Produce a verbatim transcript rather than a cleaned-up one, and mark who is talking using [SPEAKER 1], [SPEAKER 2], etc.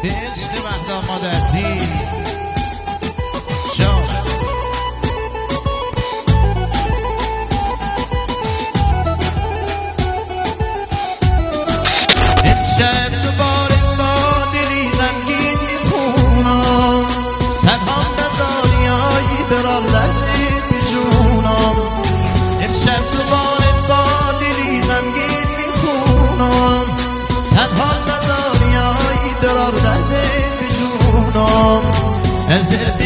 [SPEAKER 1] به عشق وحدا مادر عزیز جان. امشب دوباره با دلی غمگین میخونم، تنها نزاریایی برار دردی بجونم. امشب دوباره با دلی غمگین میخونم، تنها نزاریایی برار دردی بجونم. از دل